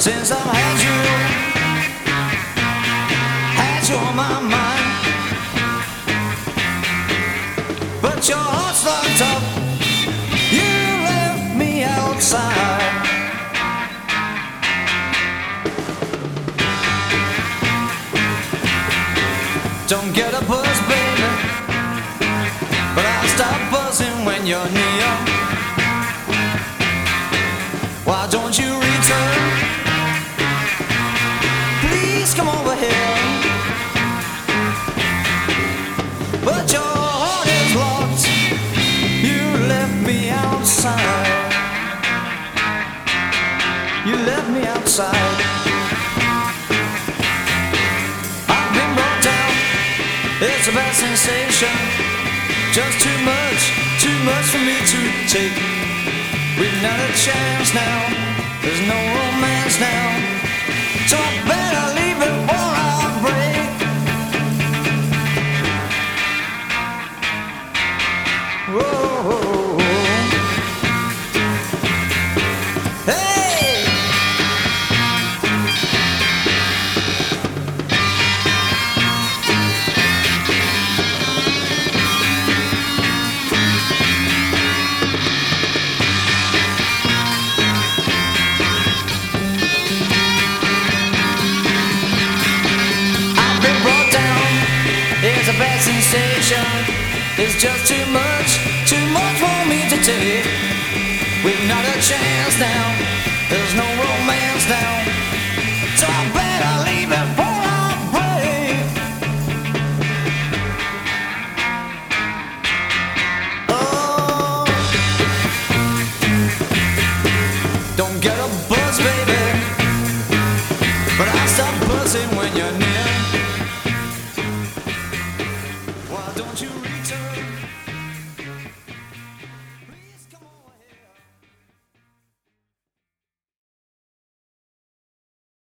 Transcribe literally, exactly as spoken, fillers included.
since I've had you, had you on my mind. But your heart's locked up, you left me outside. Don't get a buzz, baby, but I stop buzzing when you're near. Why don't you return? Please come over here. But your heart is locked, you left me outside. You left me outside. I've been brought down, it's a bad sensation. Just too much, too much for me to take. We've not a chance now, there's no romance now, so I better leave it before I break. Whoa, hey! It's a bad sensation. It's just too much, too much for me to take. We've not a chance now, there's no romance now, so I better leave it.